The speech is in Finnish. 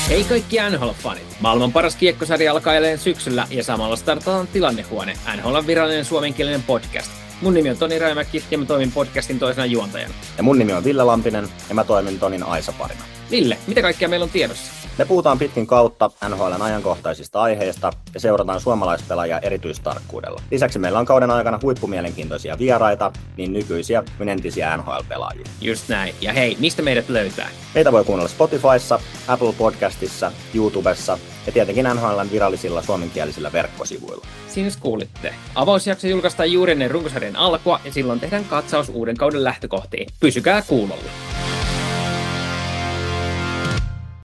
Hei kaikki NHL-fanit! Maailman paras kiekkosarja alkaa jälleen syksyllä ja samalla startataan Tilannehuone, NHL:n virallinen suomenkielinen podcast. Mun nimi on Toni Rajamäki ja mä toimin podcastin toisena juontajana. Ja mun nimi on Ville Lampinen ja mä toimin Tonin aisaparina. Ville, mitä kaikkea meillä on tiedossa? Me puhutaan pitkin kautta NHL:n ajankohtaisista aiheista ja seurataan suomalaispelaajia erityistarkkuudella. Lisäksi meillä on kauden aikana huippumielenkiintoisia vieraita, niin nykyisiä kuin entisiä NHL-pelaajia. Just näin. Ja hei, mistä meidät löytää? Meitä voi kuunnella Spotifyssa, Apple Podcastissa, YouTubessa ja tietenkin NHL:n virallisilla suomenkielisillä verkkosivuilla. Siinä kuulitte. Avausjakso julkaistaan juuri ennen runkosarjan alkua ja silloin tehdään katsaus uuden kauden lähtökohtiin. Pysykää kuulolla.